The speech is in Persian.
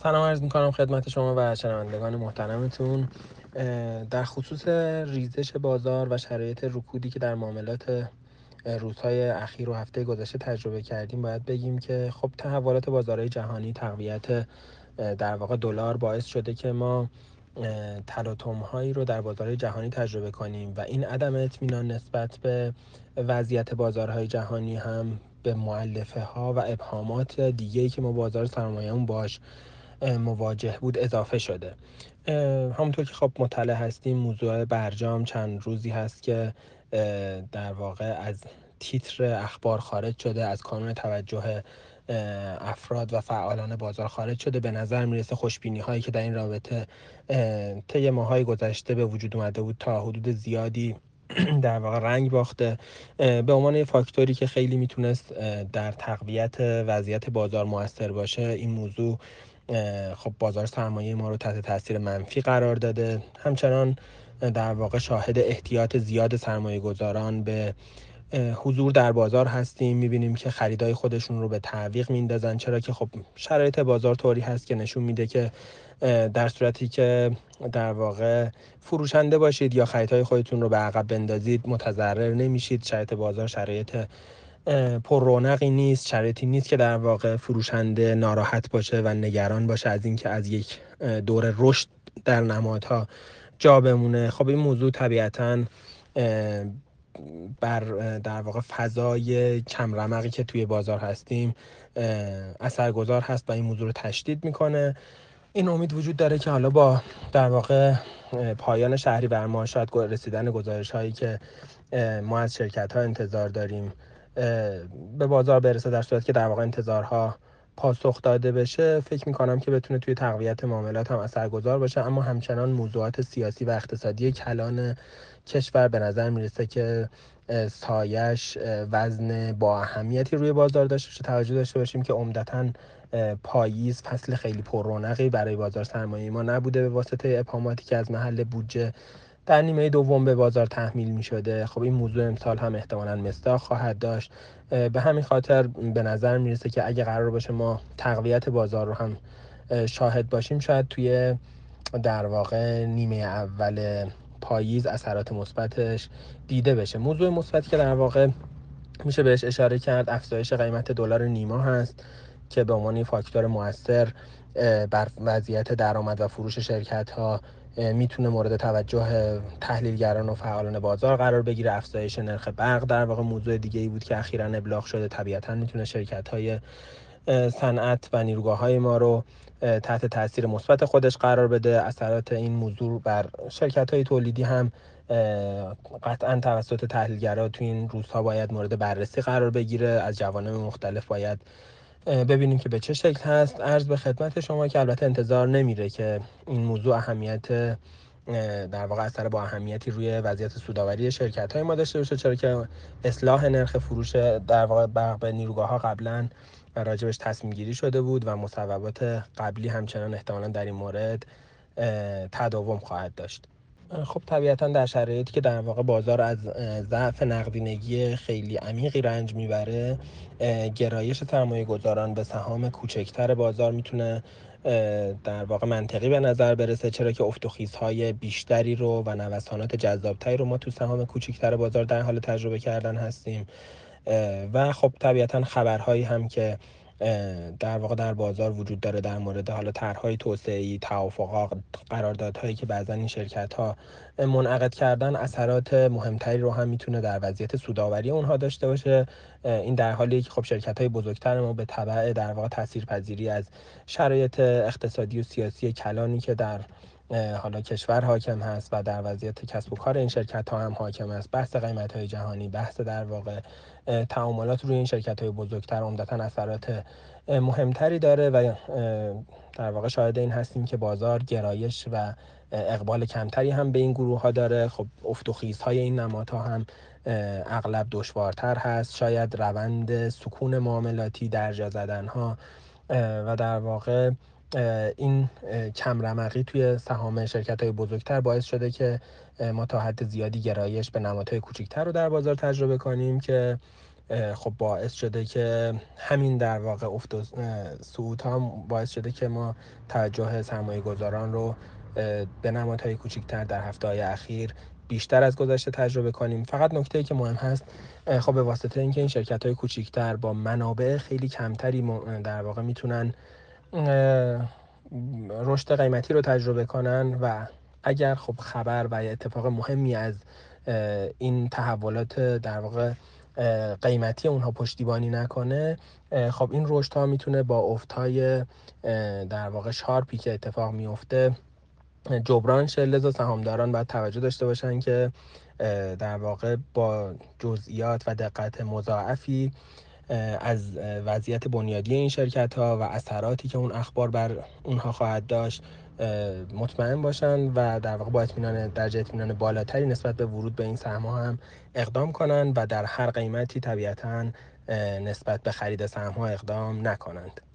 سلام عرض میکنم خدمت شما و شنوندگان محترمتون. در خصوص ریزش بازار و شرایط رکودی که در معاملات روزهای اخیر و هفته گذشته تجربه کردیم باید بگیم که خب تحولات بازارهای جهانی، تقویت در واقع دلار باعث شده که ما تلاطم‌هایی رو در بازارهای جهانی تجربه کنیم و این عدم اطمینان نسبت به وضعیت بازارهای جهانی هم به مؤلفه‌ها و ابهامات دیگه‌ای که ما بازار سرمایه‌مون باش مواجه بود اضافه شده. همونطور که خب مطلع هستیم موضوع برجام چند روزی هست که در واقع از تیتر اخبار خارج شده، از کانون توجه افراد و فعالان بازار خارج شده. به نظر میرسه خوشبینی هایی که در این رابطه طی ماهای گذشته به وجود اومده بود تا حدود زیادی در واقع رنگ باخته. به عنوان یه فاکتوری که خیلی میتونست در تقویت وضعیت بازار موثر باشه، این موضوع خب بازار سرمایه ما رو تحت تاثیر منفی قرار داده. همچنان در واقع شاهد احتیاط زیاد سرمایه گذاران به حضور در بازار هستیم. میبینیم که خریدای خودشون رو به تعویق میندازن، چرا که خب شرایط بازار طوری هست که نشون میده که در صورتی که در واقع فروشنده باشید یا خریدهای خودتون رو به عقب بندازید متضرر نمیشید. شرایط بازار شرایط پر رونقی نیست، شرایطی نیست که در واقع فروشنده ناراحت باشه و نگران باشه از اینکه از یک دور رشد در نمادها جا بمونه. خب این موضوع طبیعتاً بر در واقع فضای کم رمقی که توی بازار هستیم اثرگذار هست و این موضوع رو تشدید میکنه. این امید وجود داره که حالا با در واقع پایان شهریور ماه شاید رسیدن گزارش هایی که ما از شرکت ها انتظار داریم به بازار برسه، در صورت که در واقع انتظارها پاسخ داده بشه، فکر میکنم که بتونه توی تقویت معاملات هم اثرگذار باشه. اما همچنان موضوعات سیاسی و اقتصادی کلان کشور به نظر میرسه که سایش وزن با اهمیتی روی بازار داشته باشه. توجه داشته باشیم که عمدتاً پاییز فصل خیلی پر رونقی برای بازار سرمایه ما نبوده به واسطه ابهاماتی که از محل بودجه در نیمه دوم به بازار تحمیل می شده. خب این موضوع امسال هم احتمالاً مصداق خواهد داشت. به همین خاطر به نظر میرسه که اگه قرار باشه ما تقویت بازار رو هم شاهد باشیم، شاید توی در واقع نیمه اول پاییز اثرات مثبتش دیده بشه. موضوع مثبتی که در واقع میشه بهش اشاره کرد افزایش قیمت دلار نیما هست که به عنوان فاکتور مؤثر بر وضعیت درآمد و فروش شرکت ها میتونه مورد توجه تحلیلگران و فعالان بازار قرار بگیره. افزایش نرخ برق در واقع موضوع دیگه ای بود که اخیراً ابلاغ شده. طبیعتاً میتونه شرکت های صنعت و نیروگاه های ما رو تحت تاثیر مثبت خودش قرار بده. اثرات این موضوع بر شرکت های تولیدی هم قطعا توسط تحلیلگرا تو این روزها باید مورد بررسی قرار بگیره. از جوانب مختلف باید ببینیم که به چه شکل هست. عرض به خدمت شما که البته انتظار نمیره که این موضوع اهمیت در واقع اثر با اهمیتی روی وضعیت سودآوری شرکت های ما داشته باشه، چرا که اصلاح نرخ فروش در واقع برق به نیروگاه ها قبلا راجبش تصمیم گیری شده بود و مصوبات قبلی همچنان احتمالاً در این مورد تداوم خواهد داشت. خب طبیعتاً در شرایطی که در واقع بازار از ضعف نقدینگی خیلی عمیقی رنج میبره، گرایش سرمایه گذاران به سهام کوچکتر بازار میتونه در واقع منطقی به نظر برسه، چرا که افت و خیزهای بیشتری رو و نوسانات جذابتری رو ما تو سهام کوچکتر بازار در حال تجربه کردن هستیم. و خب طبیعتاً خبرهایی هم که در واقع در بازار وجود داره در مورد حالا طرح‌های توسعه‌ای، توافق‌ها، قراردادهایی که بعضا این شرکت‌ها منعقد کردن اثرات مهمتری رو هم میتونه در وضعیت سودآوری اونها داشته باشه. این در حالیه که خب شرکت‌های بزرگتر ما به تبع در واقع تاثیرپذیری از شرایط اقتصادی و سیاسی کلانی که در حالا کشور حاکم هست و در وضعیت کسب و کار این شرکت‌ها هم حاکم است، بحث قیمت‌های جهانی، بحث در واقع تعاملات روی این شرکت‌های بزرگتر عمدتاً اثرات مهمتری داره و در واقع شاهد این هستیم که بازار گرایش و اقبال کمتری هم به این گروه ها داره. خب افت و خیزهای این نمادها هم اغلب دشوارتر هست. شاید روند سکون معاملاتی، درجا زدن ها و در واقع این کم رمقی توی سهام شرکت های بزرگتر باعث شده که ما تا حد زیادی گرایش به نمادهای کوچکتر رو در بازار تجربه کنیم که خب باعث شده که همین در واقع افت و صعود ها باعث شده که ما توجه سرمایه گذاران رو به نمادهای کوچکتر در هفته‌های اخیر بیشتر از گذشته تجربه کنیم. فقط نکته‌ای که مهم هست، خب به واسطه اینکه این شرکت‌های کوچکتر با منابع خیلی کمتری در واقع میتونن رشد قیمتی رو تجربه کنن و اگر خب خبر و اتفاق مهمی از این تحولات در واقع قیمتی اونها پشتیبانی نکنه، خب این رشد ها میتونه با افت‌های در واقع شارپی که اتفاق میفته جبران شه. لذا سهامداران باید توجه داشته باشن که در واقع با جزئیات و دقت مضاعفی از وضعیت بنیادی این شرکت ها و اثراتی که اون اخبار بر اونها خواهد داشت مطمئن باشن و در واقع با درجه اطمینان بالاتری نسبت به ورود به این سهم ها هم اقدام کنن و در هر قیمتی طبیعتاً نسبت به خرید سهم ها اقدام نکنند.